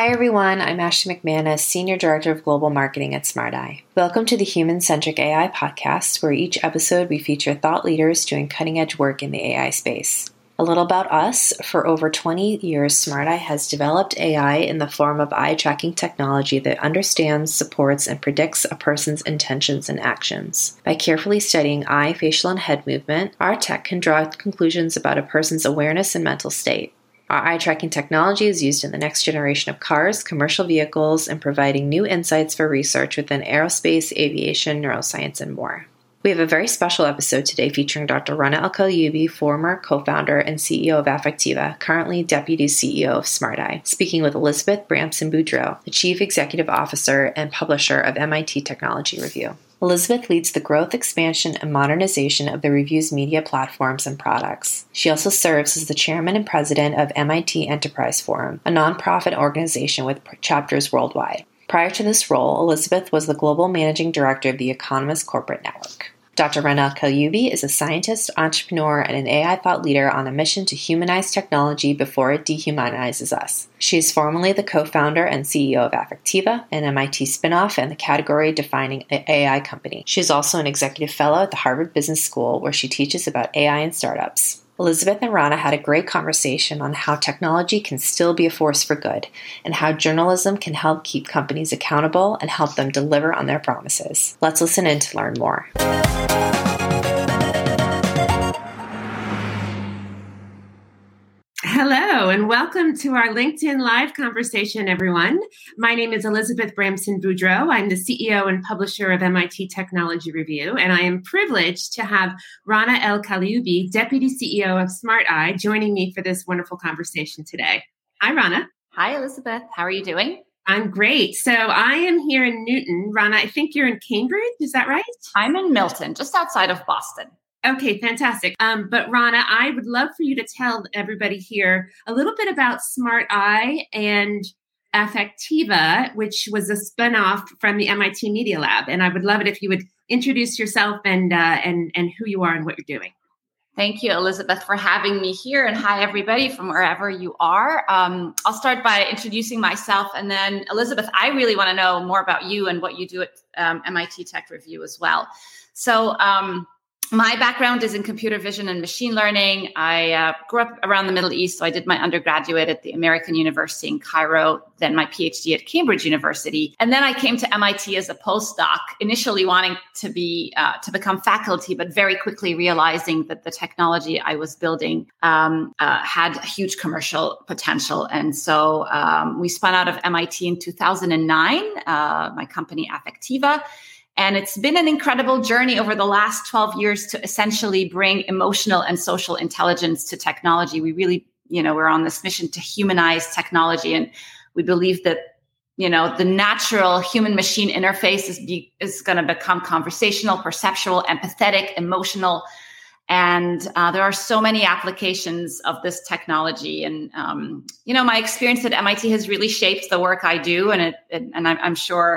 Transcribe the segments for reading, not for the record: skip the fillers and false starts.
Hi everyone, I'm Ashley McManus, Senior Director of Global Marketing at SmartEye. Welcome to the Human-Centric AI podcast, where each episode we feature thought leaders doing cutting-edge work in the AI space. A little about us. For over 20 years, SmartEye has developed AI in the form of eye-tracking technology that understands, supports, and predicts a person's intentions and actions. By carefully studying eye, facial, and head movement, our tech can draw conclusions about a person's awareness and mental state. Our eye-tracking technology is used in the next generation of cars, commercial vehicles, and providing new insights for research within aerospace, aviation, neuroscience, and more. We have a very special episode today featuring Dr. Rana Al-Kalyoubi, former co-founder and CEO of Affectiva, currently Deputy CEO of SmartEye, speaking with Elizabeth Bramson-Boudreau, the Chief Executive Officer and Publisher of MIT Technology Review. Elizabeth leads the growth, expansion, and modernization of the review's media platforms and products. She also serves as the chairman and president of MIT Enterprise Forum, a nonprofit organization with chapters worldwide. Prior to this role, Elizabeth was the global managing director of the Economist Corporate Network. Dr. Rana Al-Kalyoubi is a scientist, entrepreneur, and an AI thought leader on a mission to humanize technology before it dehumanizes us. She is formerly the co-founder and CEO of Affectiva, an MIT spinoff and the category-defining AI company. She is also an executive fellow at the Harvard Business School, where she teaches about AI and startups. Elizabeth and Rana had a great conversation on how technology can still be a force for good, and how journalism can help keep companies accountable and help them deliver on their promises. Let's listen in to learn more. Hello, and welcome to our LinkedIn Live conversation, everyone. My name is Elizabeth Bramson-Boudreau. I'm the CEO and publisher of MIT Technology Review, and I am privileged to have Rana Al-Kalyoubi, Deputy CEO of SmartEye, joining me for this wonderful conversation today. Hi, Rana. Hi, Elizabeth. How are you doing? I'm great. So I am here in Newton. Rana, I think you're in Cambridge. Is that right? I'm in Milton, just outside of Boston. Okay, fantastic. But Rana, I would love for you to tell everybody here a little bit about SmartEye and Affectiva, which was a spinoff from the MIT Media Lab. And I would love it if you would introduce yourself and who you are and what you're doing. Thank you, Elizabeth, for having me here. And hi, everybody, from wherever you are. I'll start by introducing myself. And then, Elizabeth, I really want to know more about you and what you do at MIT Tech Review as well. So, my background is in computer vision and machine learning. I grew up around the Middle East, so I did my undergraduate at the American University in Cairo, then my PhD at Cambridge University. And then I came to MIT as a postdoc, initially wanting to become faculty, but very quickly realizing that the technology I was building had huge commercial potential. And so we spun out of MIT in 2009, my company Affectiva. And it's been an incredible journey over the last 12 years to essentially bring emotional and social intelligence to technology. We really, we're on this mission to humanize technology. And we believe that, the natural human-machine interface is going to become conversational, perceptual, empathetic, emotional. And there are so many applications of this technology. And, my experience at MIT has really shaped the work I do. And I'm sure,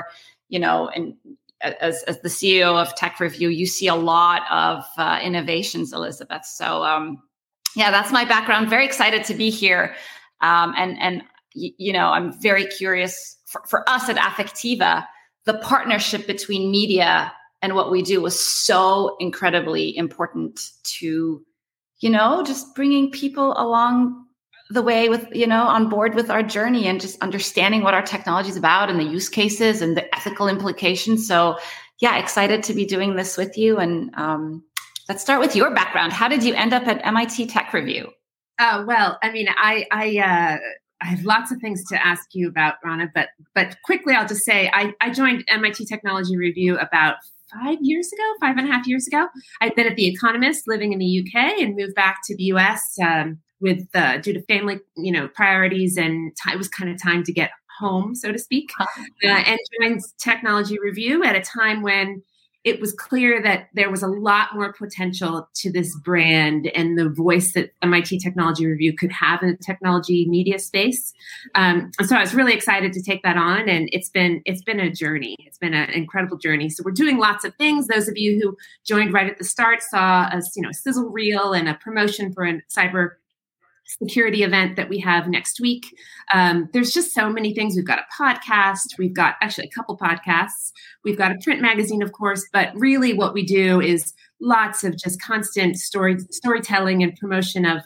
as the CEO of Tech Review, you see a lot of innovations, Elizabeth. So, that's my background. Very excited to be here. I'm very curious for us at Affectiva, the partnership between media and what we do was so incredibly important to, just bringing people along the way with, on board with our journey and just understanding what our technology is about and the use cases and the ethical implications. So excited to be doing this with you. And let's start with your background. How did you end up at MIT Tech Review? Well, I mean, I have lots of things to ask you about, Rana, but quickly, I'll just say I joined MIT Technology Review about 5.5 years ago. I'd been at The Economist living in the UK and moved back to the US with due to family, priorities, and it was kind of time to get home, so to speak, and joined Technology Review at a time when it was clear that there was a lot more potential to this brand and the voice that MIT Technology Review could have in the technology media space. And so I was really excited to take that on, and it's been a journey. It's been an incredible journey. So we're doing lots of things. Those of you who joined right at the start saw a sizzle reel and a promotion for a cyber security event that we have next week. There's just so many things. We've got a podcast. We've got actually a couple podcasts. We've got a print magazine, of course, but really what we do is lots of just constant storytelling and promotion of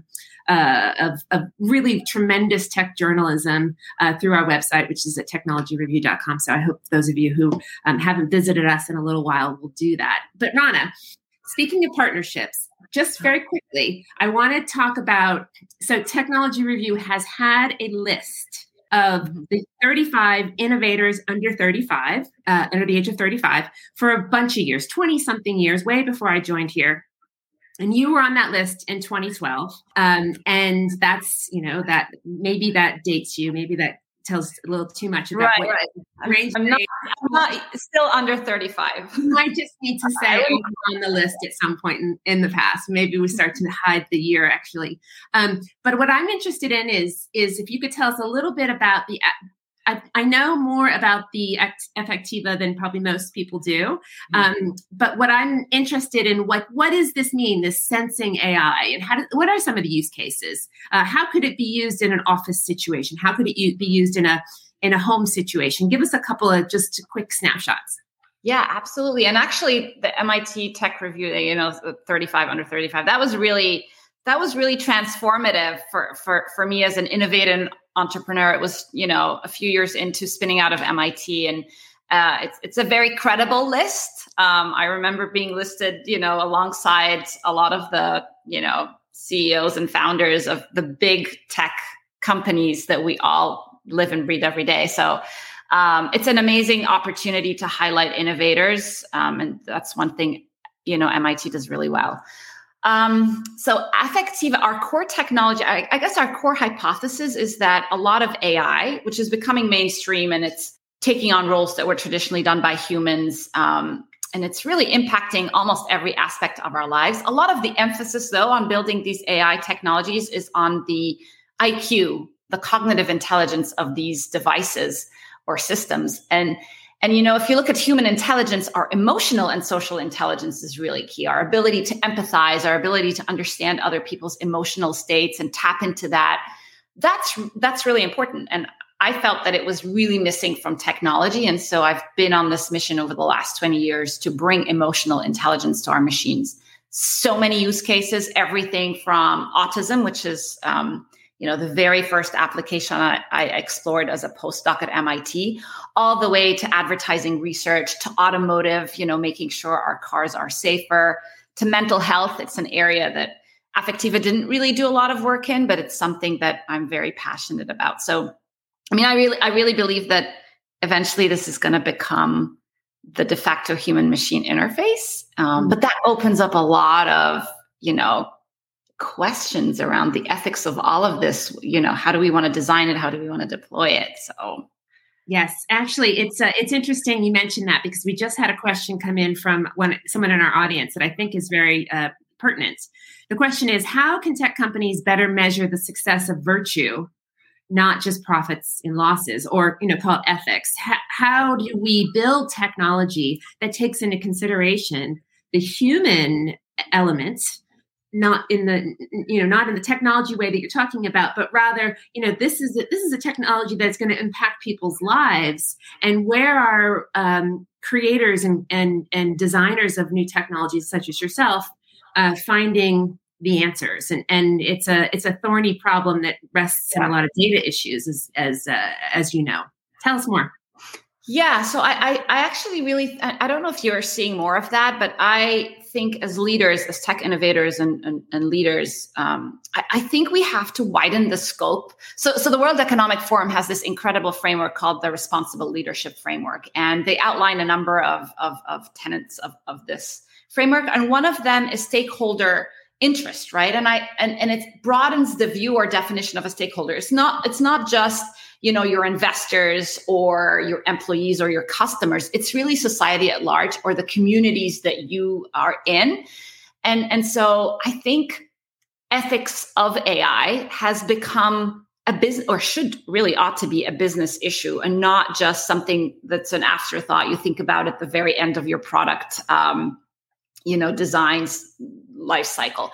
really tremendous tech journalism through our website, which is at technologyreview.com. So I hope those of you who haven't visited us in a little while will do that. But Rana, speaking of partnerships, just very quickly, I want to talk about, so Technology Review has had a list of the 35 innovators under 35, under the age of 35, for a bunch of years, 20-something years, way before I joined here. And you were on that list in 2012. And that's, that maybe that dates you, maybe that tells a little too much about what range. I'm not still under 35. You might just need to say on the list at some point in the past. Maybe we start to hide the year, actually. But what I'm interested in is if you could tell us a little bit about I know more about the Affectiva than probably most people do. But what I'm interested in, what does this mean, this sensing AI, and what are some of the use cases? How could it be used in an office situation? How could it be used in a home situation? Give us a couple of just quick snapshots. Yeah, absolutely. And actually the MIT Tech Review, 35 under 35, that was really transformative for me as an innovative entrepreneur. It was, a few years into spinning out of MIT, and it's a very credible list. I remember being listed, alongside a lot of the, CEOs and founders of the big tech companies that we all live and breathe every day. So it's an amazing opportunity to highlight innovators. And that's one thing, MIT does really well. So Affectiva, our core technology, I guess our core hypothesis is that a lot of AI, which is becoming mainstream and it's taking on roles that were traditionally done by humans, and it's really impacting almost every aspect of our lives. A lot of the emphasis, though, on building these AI technologies is on the IQ, the cognitive intelligence of these devices or systems. And if you look at human intelligence, our emotional and social intelligence is really key. Our ability to empathize, our ability to understand other people's emotional states and tap into that, that's really important. And I felt that it was really missing from technology. And so I've been on this mission over the last 20 years to bring emotional intelligence to our machines. So many use cases, everything from autism, which is the very first application I explored as a postdoc at MIT, all the way to advertising research, to automotive, making sure our cars are safer, to mental health. It's an area that Affectiva didn't really do a lot of work in, but it's something that I'm very passionate about. So, I really believe that eventually this is going to become the de facto human-machine interface. But that opens up a lot of, questions around the ethics of all of this. How do we want to design it? How do we want to deploy it? So, yes, actually, it's interesting you mentioned that, because we just had a question come in from someone in our audience that I think is very pertinent. The question is, how can tech companies better measure the success of virtue, not just profits and losses, or call it ethics? How do we build technology that takes into consideration the human element? Not in the technology way that you're talking about, but rather, this is a technology that's going to impact people's lives, and where are creators and designers of new technologies such as yourself finding the answers? And it's a thorny problem that rests in a lot of data issues, as you know. Tell us more. Yeah, so I actually really, I don't know if you're seeing more of that, but I think as leaders, as tech innovators and leaders, I think we have to widen the scope. So the World Economic Forum has this incredible framework called the Responsible Leadership Framework, and they outline a number of tenets of this framework, and one of them is stakeholder interest, right? And it broadens the view or definition of a stakeholder. It's not just your investors or your employees or your customers. It's really society at large, or the communities that you are in. And so I think ethics of AI has become a business, or ought to be a business issue, and not just something that's an afterthought you think about at the very end of your product, design's life cycle.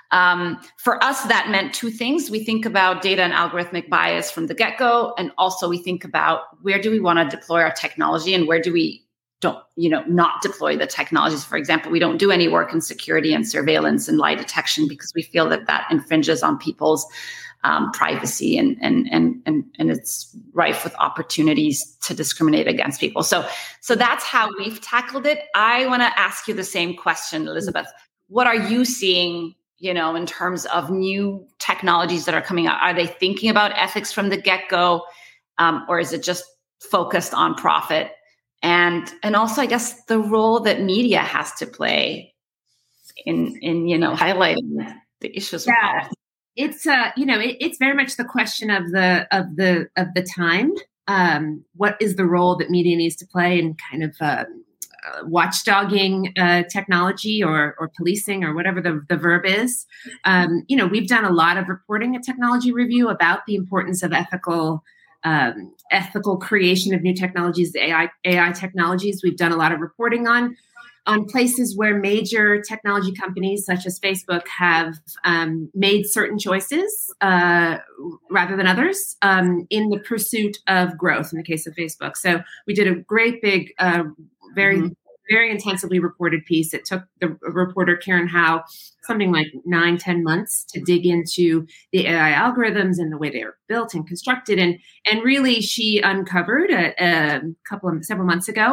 For us, that meant two things. We think about data and algorithmic bias from the get-go, and also we think about where do we want to deploy our technology and where do we not deploy the technologies. For example, we don't do any work in security and surveillance and lie detection because we feel that infringes on people's privacy and it's rife with opportunities to discriminate against people. So that's how we've tackled it. I want to ask you the same question, Elizabeth. What are you seeing, in terms of new technologies that are coming out? Are they thinking about ethics from the get-go, or is it just focused on profit? And also, I guess, the role that media has to play in highlighting the issues. Yeah, it's it's very much the question of the time. What is the role that media needs to play in kind of watchdogging technology or policing or whatever the verb is? We've done a lot of reporting at Technology Review about the importance of ethical creation of new technologies, the AI technologies. We've done a lot of reporting on places where major technology companies such as Facebook have made certain choices rather than others in the pursuit of growth in the case of Facebook. So we did a great big, very intensively reported piece. It took the reporter Karen Howe something like 9-10 months to dig into the AI algorithms and the way they are built and constructed. And really she uncovered several months ago,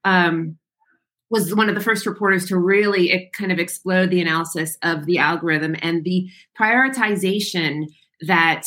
was one of the first reporters to really kind of explode the analysis of the algorithm and the prioritization that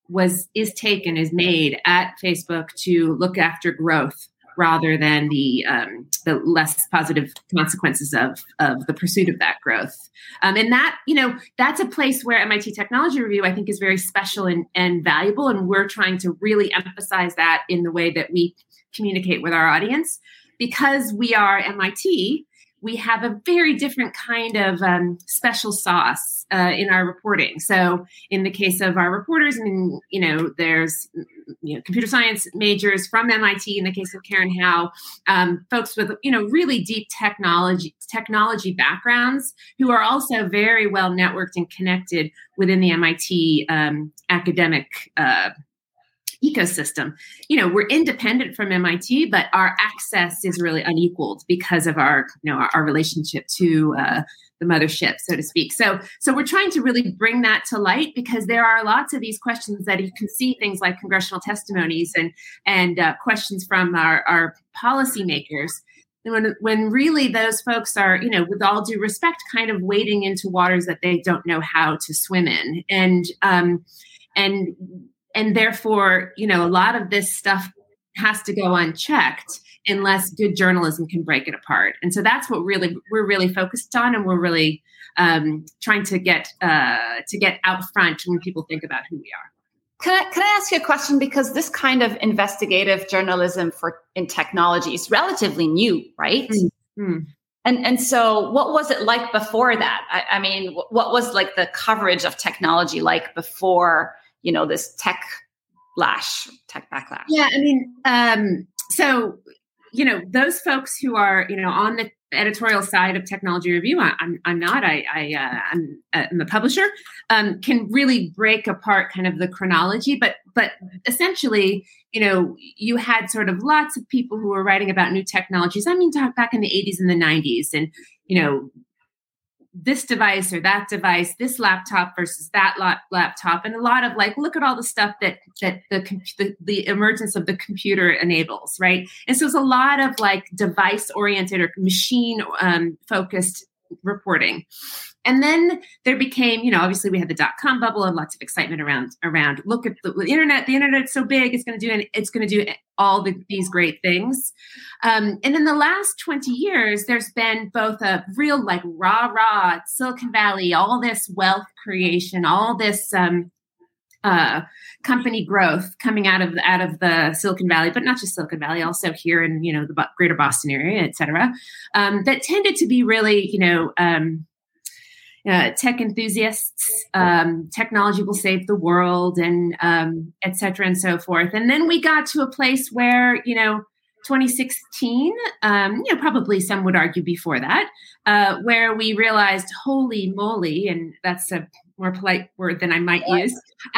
is made at Facebook to look after growth rather than the less positive consequences of the pursuit of that growth. And that, that's a place where MIT Technology Review, I think, is very special and valuable. And we're trying to really emphasize that in the way that we communicate with our audience. Because we are MIT, we have a very different kind of special sauce in our reporting. So in the case of our reporters, there's computer science majors from MIT. In the case of Karen Howe, folks with really deep technology backgrounds who are also very well networked and connected within the MIT academic ecosystem. We're independent from MIT, but our access is really unequaled because of our relationship to the mothership, so to speak. So we're trying to really bring that to light because there are lots of these questions that you can see things like congressional testimonies and questions from our policymakers. When really those folks are, with all due respect, kind of wading into waters that they don't know how to swim in. And therefore, a lot of this stuff has to go unchecked unless good journalism can break it apart. And so that's what we're really focused on, and we're really trying to get out front when people think about who we are. Can I ask you a question? Because this kind of investigative journalism in technology is relatively new, right? Mm-hmm. And so what was it like before that? I mean, what was like the coverage of technology like before this tech backlash? Yeah, I mean, so those folks who are on the editorial side of Technology Review, I'm not. I'm the publisher. Can really break apart kind of the chronology, but essentially, you had sort of lots of people who were writing about new technologies. I mean, back in the 80s and the 90s, and this device or that device, this laptop versus that laptop, and a lot of look at all the stuff that the emergence of the computer enables, right? And so it's a lot of device oriented or machine focused reporting. And then there became, obviously we had the .com bubble and lots of excitement around look at the internet. The internet's so big, it's going to do all these great things. And in the last 20 years, there's been both a real rah Silicon Valley, all this wealth creation, all this company growth coming out of the Silicon Valley, but not just Silicon Valley, also here in the greater Boston area, et cetera, that tended to be really tech enthusiasts, technology will save the world, and et cetera, and so forth. And then we got to a place where 2016, probably some would argue before that, where we realized, holy moly, and that's a more polite word than I might use.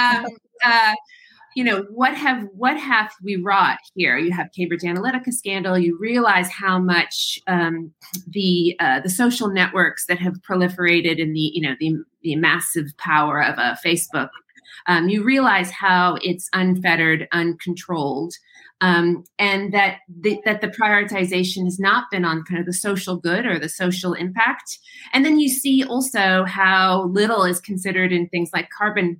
What have we wrought here? You have Cambridge Analytica scandal. You realize how much the social networks that have proliferated in the massive power of a Facebook. You realize how it's unfettered, uncontrolled, and that the prioritization has not been on kind of the social good or the social impact. And then you see also how little is considered in things like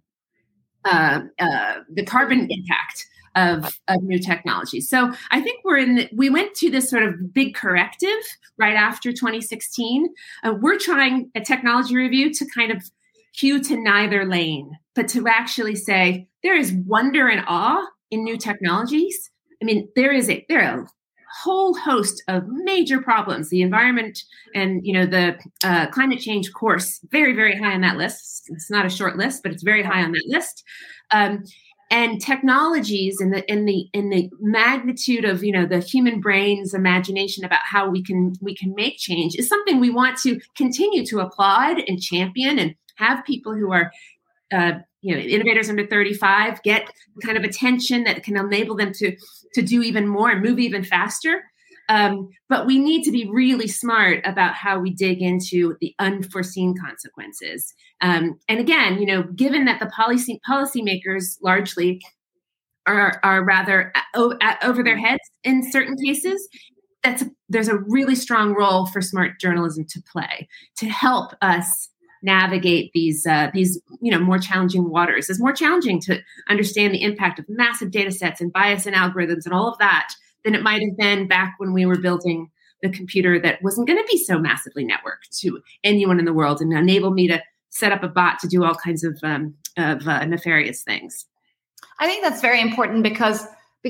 the carbon impact of new technology. So I think we went to this sort of big corrective right after 2016. We're trying a technology review to kind of hew to neither lane, but to actually say there is wonder and awe in new technologies. I mean, there are a whole host of major problems. The environment and the climate change course, very, very high on that list. It's not a short list, but it's very high on that list. And technologies in the magnitude of the human brain's imagination about how we can make change is something we want to continue to applaud and champion, and have people who are innovators under 35 get the kind of attention that can enable them to do even more and move even faster. But we need to be really smart about how we dig into the unforeseen consequences. And again, given that the policymakers largely are rather over their heads in certain cases, there's a really strong role for smart journalism to play to help us navigate these more challenging waters. It's more challenging to understand the impact of massive data sets and bias and algorithms and all of that than it might have been back when we were building the computer that wasn't going to be so massively networked to anyone in the world and enable me to set up a bot to do all kinds of nefarious things. I think that's very important because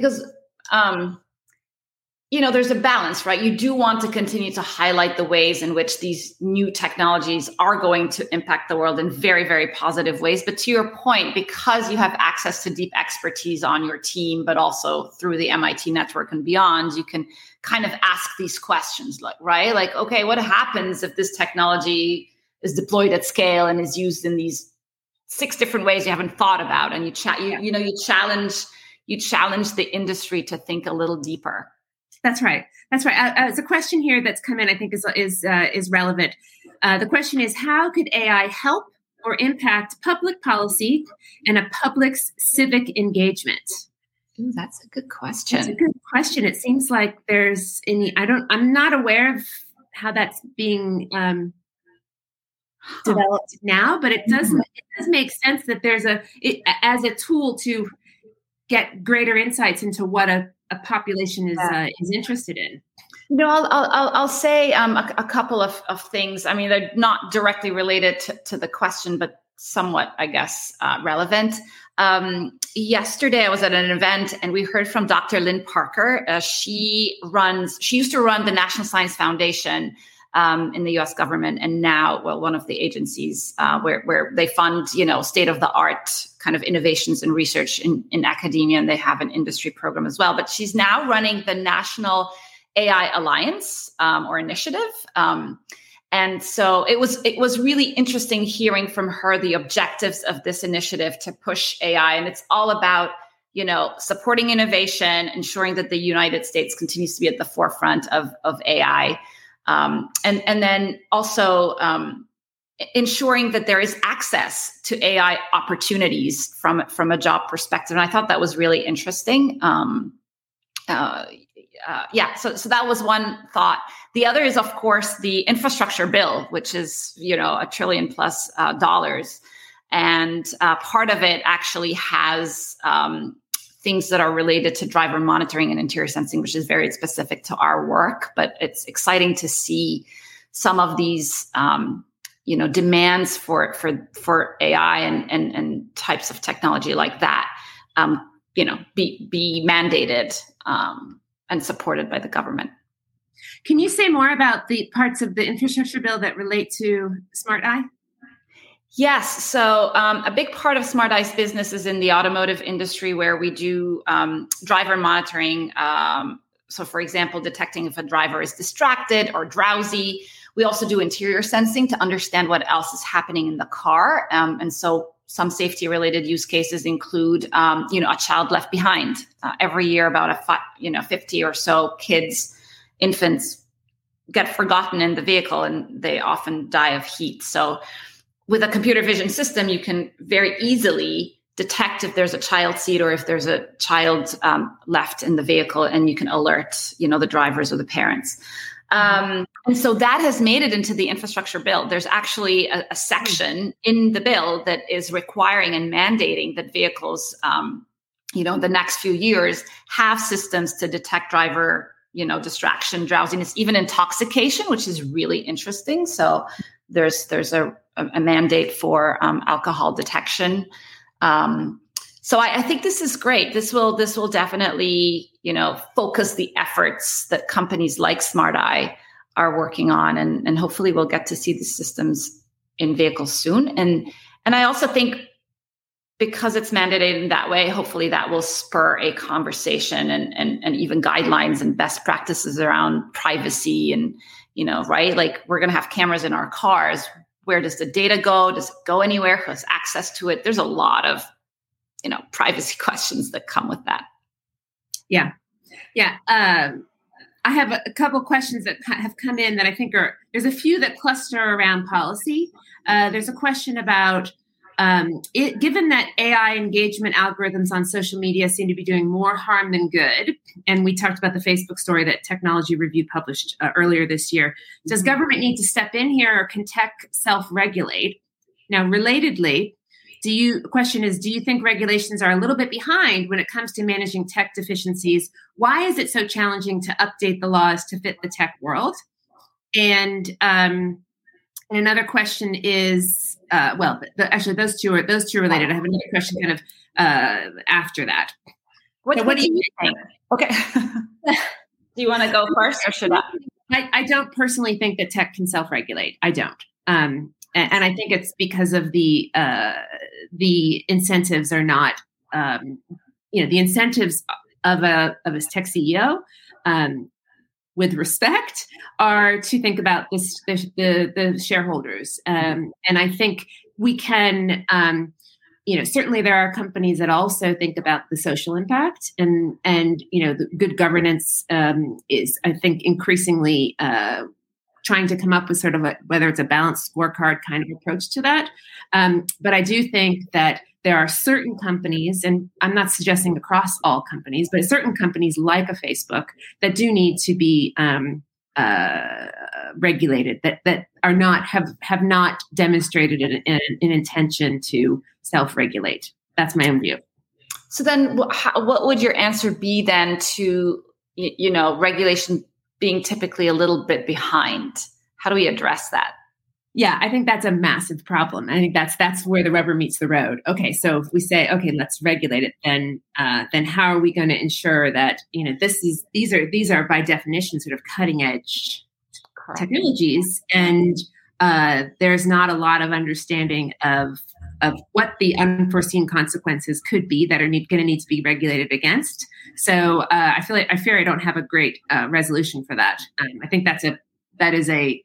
there's a balance, right? You do want to continue to highlight the ways in which these new technologies are going to impact the world in very, very positive ways. But to your point, because you have access to deep expertise on your team, but also through the MIT network and beyond, you can kind of ask these questions, right? Like, okay, what happens if this technology is deployed at scale and is used in these 6 different ways you haven't thought about? And you challenge the industry to think a little deeper. That's right. It's a question here that's come in, I think is relevant. The question is, how could AI help or impact public policy and a public's civic engagement? Ooh, that's a good question. That's a good question. It seems like I'm not aware of how that's being developed now, but it does make sense that there's as a tool to get greater insights into what a population is interested in. I'll say a couple of things. I mean, they're not directly related to the question, but somewhat, I guess, relevant. Yesterday, I was at an event and we heard from Dr. Lynn Parker. She used to run the National Science Foundation in the U.S. government, and now, one of the agencies where they fund, state-of-the-art kind of innovations and research in academia, and they have an industry program as well. But she's now running the National AI Alliance or initiative. And so it was really interesting hearing from her the objectives of this initiative to push AI. And it's all about, supporting innovation, ensuring that the United States continues to be at the forefront of AI. And then also ensuring that there is access to AI opportunities from a job perspective. And I thought that was really interesting. So that was one thought. The other is, of course, the infrastructure bill, which is, $1 trillion+ dollars. And part of it actually has things that are related to driver monitoring and interior sensing, which is very specific to our work. But it's exciting to see some of these, demands for AI and types of technology like that, be mandated and supported by the government. Can you say more about the parts of the infrastructure bill that relate to Smart Eye? Yes. So a big part of Smart Eye's business is in the automotive industry, where we do driver monitoring So for example, detecting if a driver is distracted or drowsy. We also do interior sensing to understand what else is happening in the car. And so some safety related use cases include, a child left behind. Every year, about 50 or so infants get forgotten in the vehicle, and they often die of heat. So with a computer vision system, you can very easily detect if there's a child seat or if there's a child left in the vehicle, and you can alert, the drivers or the parents. And so that has made it into the infrastructure bill. There's actually a section in the bill that is requiring and mandating that vehicles, the next few years have systems to detect driver, distraction, drowsiness, even intoxication, which is really interesting. So there's a mandate for alcohol detection. So I think this is great. This will definitely, focus the efforts that companies like Smart Eye are working on, and hopefully we'll get to see the systems in vehicles soon. And I also think because it's mandated in that way, hopefully that will spur a conversation and even guidelines and best practices around privacy and, right? Like we're going to have cameras in our cars. Where does the data go? Does it go anywhere? Who has access to it? There's a lot of, privacy questions that come with that. Yeah. Yeah. I have a couple questions that have come in that I think there's a few that cluster around policy. There's a question about given that AI engagement algorithms on social media seem to be doing more harm than good, and we talked about the Facebook story that Technology Review published earlier this year, does government need to step in here, or can tech self-regulate? Now, relatedly, do you think regulations are a little bit behind when it comes to managing tech deficiencies? Why is it so challenging to update the laws to fit the tech world? And another question is, actually those two are related. I have another question kind of after that. What do you think? Okay. Do you want to go first, or should I? I don't personally think that tech can self-regulate. I don't. And I think it's because of the incentives are not, the incentives of a tech CEO, with respect, are to think about the shareholders. And I think we can, certainly there are companies that also think about the social impact, and the good governance is, I think, increasingly trying to come up with sort of whether it's a balanced scorecard kind of approach to that. But I do think that there are certain companies, and I'm not suggesting across all companies, but certain companies like a Facebook that do need to be regulated, that are not have not demonstrated an intention to self-regulate. That's my own view. So then, what would your answer be then to regulation being typically a little bit behind? How do we address that? Yeah, I think that's a massive problem. I think that's where the rubber meets the road. Okay, so if we say, okay, let's regulate it, then how are we going to ensure that these are by definition sort of cutting edge technologies, and there's not a lot of understanding of what the unforeseen consequences could be that are going to need to be regulated against. So I fear I don't have a great resolution for that. I think that is a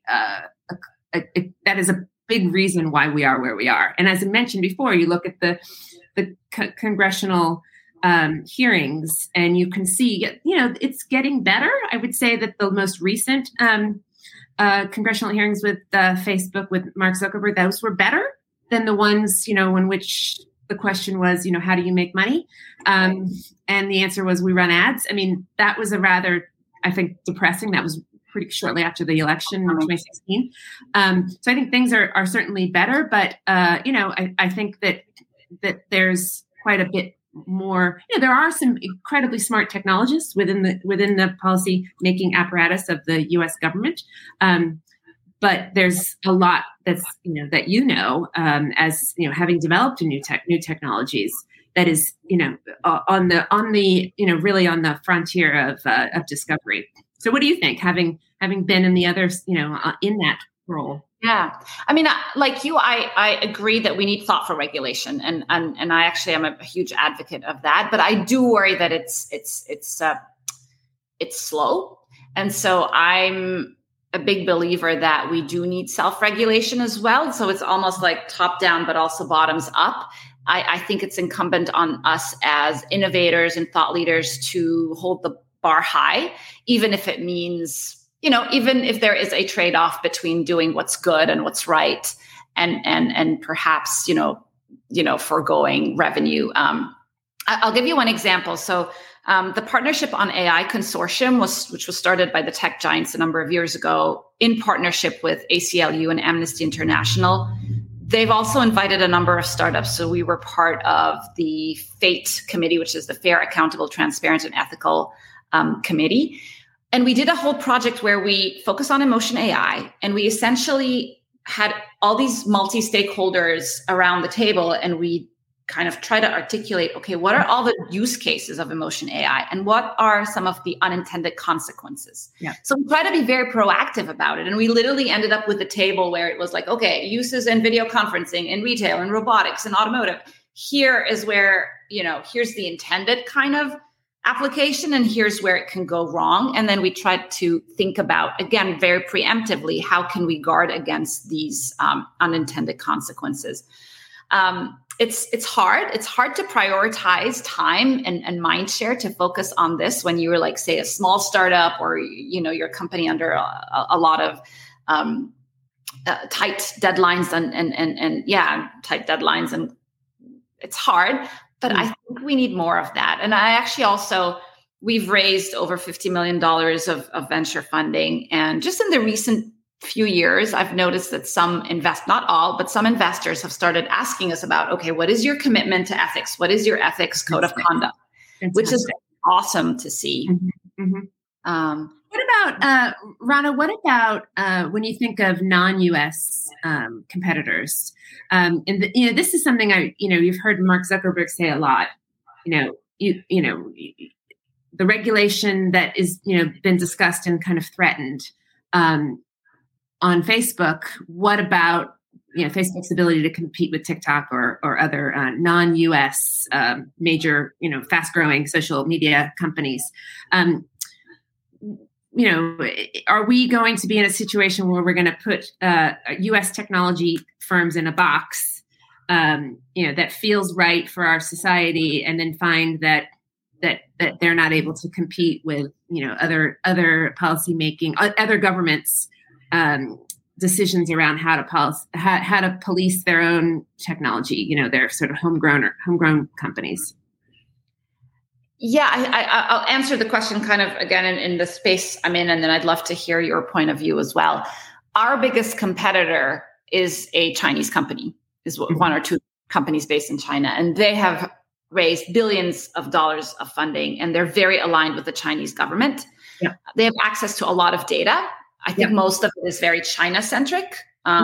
big reason why we are where we are. And as I mentioned before, you look at the congressional hearings, and you can see, it's getting better. I would say that the most recent congressional hearings with Facebook, with Mark Zuckerberg, those were better than the ones, in which the question was, how do you make money? And the answer was, we run ads. I mean, that was a rather, I think, depressing. That was pretty shortly after the election in 2016. So I think things are certainly better, but I think that there's quite a bit more. There are some incredibly smart technologists within the policy making apparatus of the U.S. government, but there's a lot that's as having developed new technologies that is on the really on the frontier of discovery. So what do you think, having been in the others, in that role? Yeah. I mean, like you, I agree that we need thoughtful regulation, and I actually am a huge advocate of that. But I do worry that it's it's slow. And so I'm a big believer that we do need self-regulation as well. So it's almost like top down, but also bottoms up. I think it's incumbent on us as innovators and thought leaders to hold the bar high, even if it means, even if there is a trade-off between doing what's good and what's right, and perhaps, foregoing revenue. I'll give you one example. So the Partnership on AI Consortium, which was started by the tech giants a number of years ago in partnership with ACLU and Amnesty International. They've also invited a number of startups. So we were part of the FATE committee, which is the Fair, Accountable, Transparent, and Ethical committee. And we did a whole project where we focused on emotion AI. And we essentially had all these multi-stakeholders around the table, and we kind of try to articulate, okay, what are all the use cases of emotion AI and what are some of the unintended consequences? Yeah. So we try to be very proactive about it. And we literally ended up with a table where it was like, okay, uses in video conferencing, in retail, in robotics, in automotive. Here is where, here's the intended kind of application, and here's where it can go wrong. And then we tried to think about, again, very preemptively, how can we guard against these unintended consequences? It's hard. It's hard to prioritize time and mind share to focus on this when you were like, say, a small startup or, your company under a lot of tight deadlines tight deadlines. And it's hard, but I think we need more of that. And I actually we've raised over $50 million of venture funding. And just in the recent few years, I've noticed that not all, but some investors have started asking us about, okay, what is your commitment to ethics? What is your ethics code of conduct? Which is awesome to see. Mm-hmm. What about, Rana, when you think of non-US competitors? This is something you've heard Mark Zuckerberg say a lot, the regulation that is, been discussed and kind of threatened, on Facebook. What about Facebook's ability to compete with TikTok or other non-US major fast-growing social media companies? Are we going to be in a situation where we're going to put US technology firms in a box that feels right for our society, and then find that they're not able to compete with other policy making, other governments' decisions around how to police their own technology, their sort of homegrown companies? Yeah, I'll answer the question kind of again in the space I'm in, and then I'd love to hear your point of view as well. Our biggest competitor is a Chinese company, one or two companies based in China, and they have raised billions of dollars of funding, and they're very aligned with the Chinese government. Yeah. They have access to a lot of data. I think most of it is very China-centric,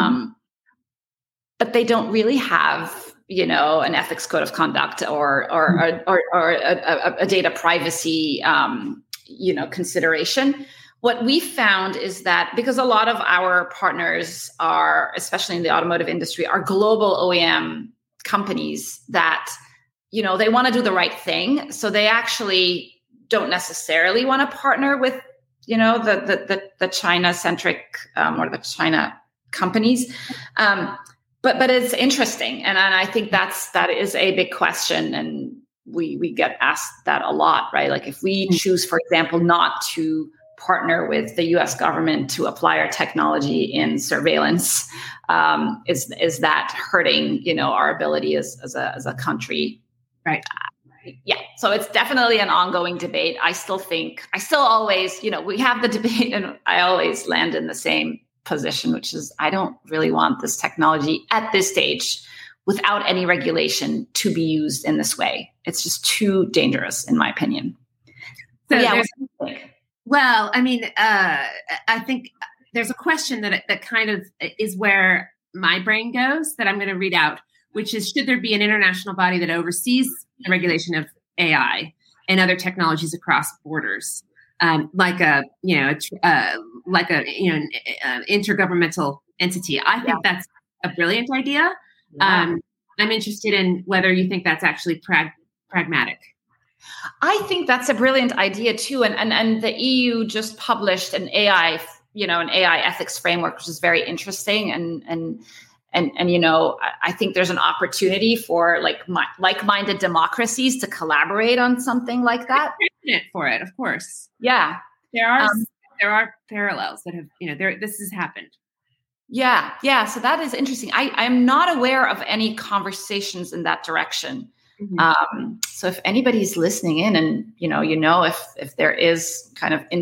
but they don't really have, an ethics code of conduct or a data privacy, consideration. What we found is that because a lot of our partners are, especially in the automotive industry, are global OEM companies that, they want to do the right thing. So they actually don't necessarily want to partner with the China-centric or the China companies, but it's interesting, and I think that is a big question, and we get asked that a lot, right? Like if we choose, for example, not to partner with the U.S. government to apply our technology in surveillance, is that hurting our ability as a country, right? Yeah. So it's definitely an ongoing debate. I still always, we have the debate, and I always land in the same position, which is I don't really want this technology at this stage without any regulation to be used in this way. It's just too dangerous, in my opinion. So yeah. Well, I think there's a question that kind of is where my brain goes that I'm going to read out, which is, should there be an international body that oversees the regulation of AI and other technologies across borders, like an intergovernmental entity? I think that's a brilliant idea. Yeah. I'm interested in whether you think that's actually pragmatic. I think that's a brilliant idea too. And the EU just published an AI ethics framework, which is very interesting. And I think there's an opportunity for like-minded democracies to collaborate on something like that. For it, of course. Yeah. There are parallels that have, this has happened. Yeah. Yeah. So that is interesting. I'm not aware of any conversations in that direction. Mm-hmm. So if anybody's listening in and, if there is kind of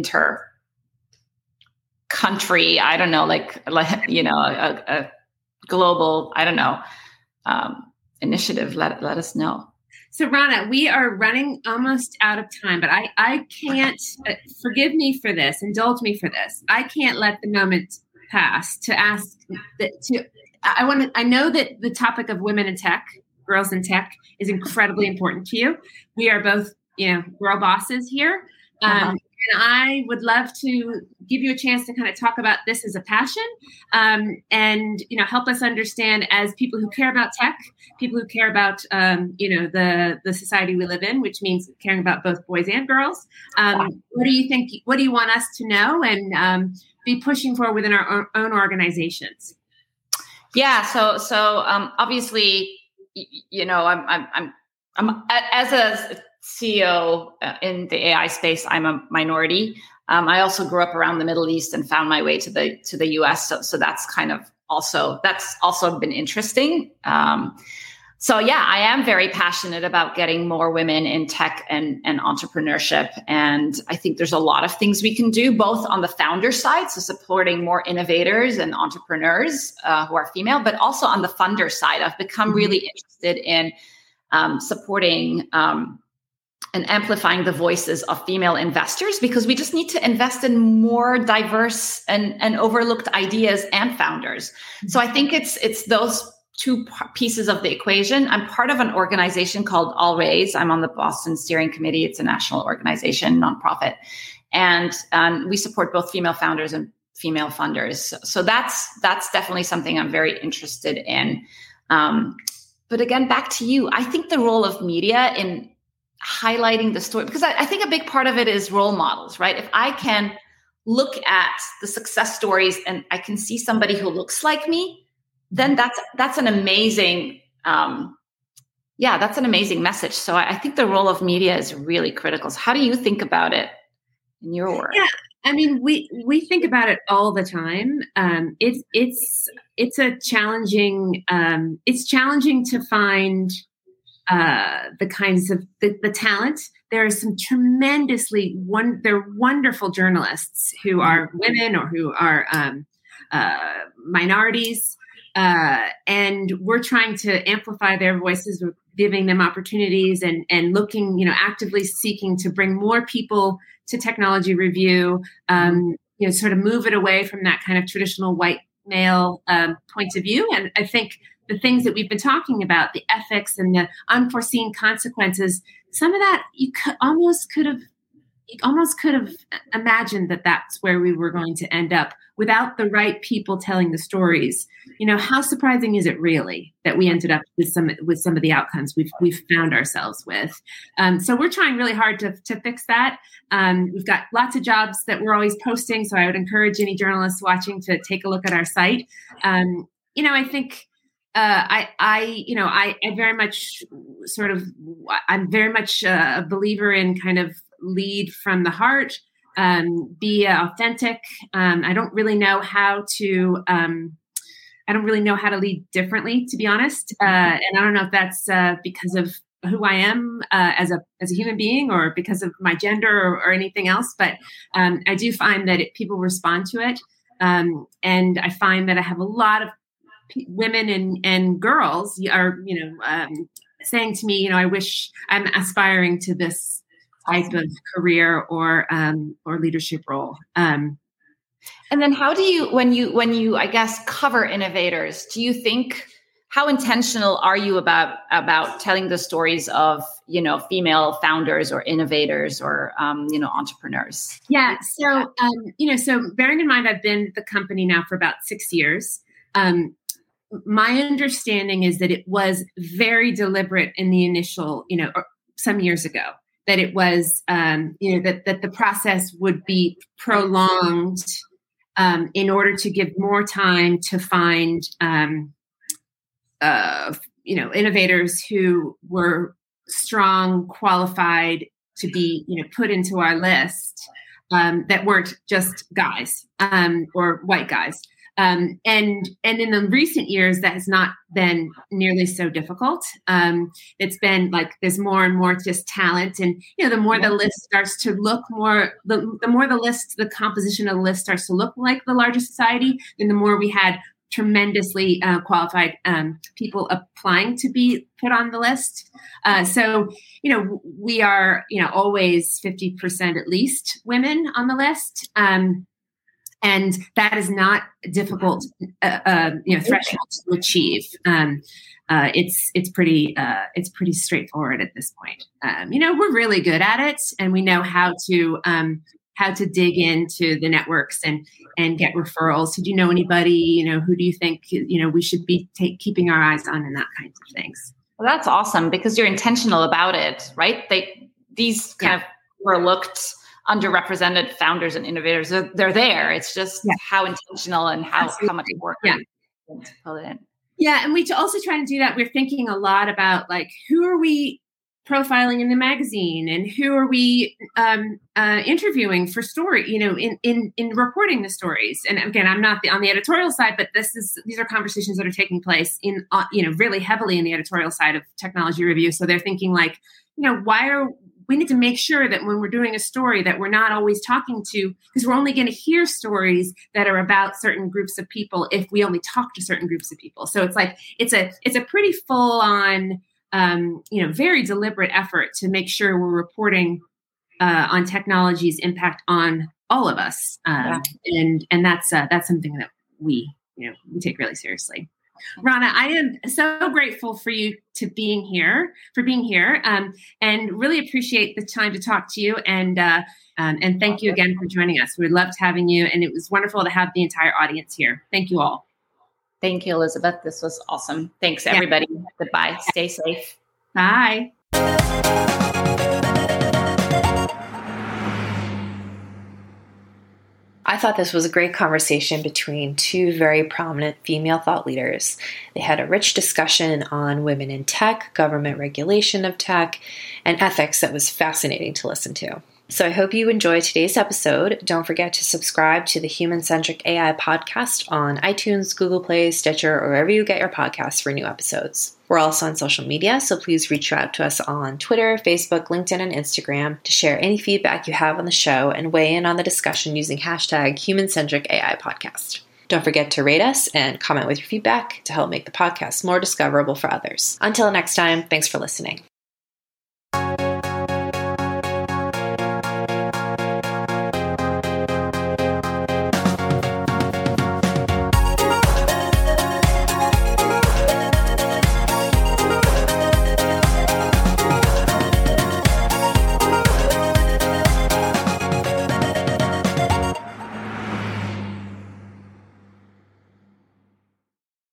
country, I don't know, a global, I don't know, initiative, let us know. So Rana, we are running almost out of time, but I can't, forgive me for this, indulge me for this. I can't let the moment pass to ask I know that the topic of women in tech, girls in tech, is incredibly important to you. We are both, girl bosses here. And I would love to give you a chance to kind of talk about this as a passion, and help us understand, as people who care about tech, people who care about the society we live in, which means caring about both boys and girls. What do you think? What do you want us to know and be pushing for within our own organizations? Yeah. So obviously, I'm as a CEO in the AI space, I'm a minority. I also grew up around the Middle East and found my way to the US. So that's also been interesting. I am very passionate about getting more women in tech and entrepreneurship. And I think there's a lot of things we can do, both on the founder side, so supporting more innovators and entrepreneurs who are female, but also on the funder side. I've become really interested in supporting and amplifying the voices of female investors, because we just need to invest in more diverse and overlooked ideas and founders. So I think it's those two pieces of the equation. I'm part of an organization called All Raise. I'm on the Boston Steering Committee. It's a national organization, nonprofit. And we support both female founders and female funders. So that's definitely something I'm very interested in. But again, back to you. I think the role of media in highlighting the story, because I think a big part of it is role models, right? If I can look at the success stories and I can see somebody who looks like me, then that's an amazing, that's an amazing message. So I think the role of media is really critical. So how do you think about it in your work? Yeah, I mean, we think about it all the time. It's a challenging. It's challenging to find the kinds of the talent. There are some tremendously they're wonderful journalists who are women or who are minorities. And we're trying to amplify their voices, giving them opportunities and looking, actively seeking to bring more people to technology review, sort of move it away from that kind of traditional white male point of view. And I think the things that we've been talking about, the ethics and the unforeseen consequences, some of that you almost could have imagined that that's where we were going to end up without the right people telling the stories. How surprising is it really that we ended up with some of the outcomes we've found ourselves with? So we're trying really hard to fix that. We've got lots of jobs that we're always posting. So I would encourage any journalists watching to take a look at our site. I think I very much I'm very much a believer in kind of lead from the heart, be authentic. I don't really know how to lead differently, to be honest. And I don't know if that's because of who I am as a human being or because of my gender or anything else. But I do find that people respond to it. And I find that I have a lot of women and girls are, saying to me, I wish I'm aspiring to this type of career or leadership role. And then how do you, when you, I guess, cover innovators, do you think, how intentional are you about telling the stories of, female founders or innovators or, entrepreneurs? Yeah. So, so bearing in mind, I've been at the company now for about 6 years. My understanding is that it was very deliberate in the initial, some years ago, that it was, that the process would be prolonged in order to give more time to find, innovators who were strong, qualified to be, put into our list that weren't just guys or white guys. And in the recent years, that has not been nearly so difficult. It's been like there's more and more just talent, and the more the list starts to look more, the more the composition of the list starts to look like the larger society, and the more we had tremendously qualified people applying to be put on the list. So we are always 50% at least women on the list. And that is not a difficult, threshold to achieve. It's pretty straightforward at this point. We're really good at it, and we know how to dig into the networks and get referrals. So do you know anybody? Who do you think we should be keeping our eyes on, and that kinds of things. Well, that's awesome because you're intentional about it, right? These kind of overlooked, underrepresented founders and innovators, they're there. It's just how intentional and how much work to pull it in. Yeah, and we also try to do that. We're thinking a lot about who are we profiling in the magazine, and who are we interviewing for story, in reporting the stories. And again, I'm not on the editorial side, but these are conversations that are taking place in really heavily in the editorial side of Technology Review. So they're thinking we need to make sure that when we're doing a story that we're not always talking to, because we're only going to hear stories that are about certain groups of people if we only talk to certain groups of people. So it's a pretty full on, very deliberate effort to make sure we're reporting on technology's impact on all of us. And that's something that we take really seriously. Rana, I am so grateful for you being here, and really appreciate the time to talk to you. And thank you again for joining us. We loved having you, and it was wonderful to have the entire audience here. Thank you all. Thank you, Elizabeth. This was awesome. Thanks, everybody. Goodbye. Stay safe. Bye. I thought this was a great conversation between two very prominent female thought leaders. They had a rich discussion on women in tech, government regulation of tech, and ethics that was fascinating to listen to. So I hope you enjoyed today's episode. Don't forget to subscribe to the Human Centric AI podcast on iTunes, Google Play, Stitcher, or wherever you get your podcasts for new episodes. We're also on social media, so please reach out to us on Twitter, Facebook, LinkedIn, and Instagram to share any feedback you have on the show and weigh in on the discussion using hashtag Human Centric AI podcast. Don't forget to rate us and comment with your feedback to help make the podcast more discoverable for others. Until next time, thanks for listening.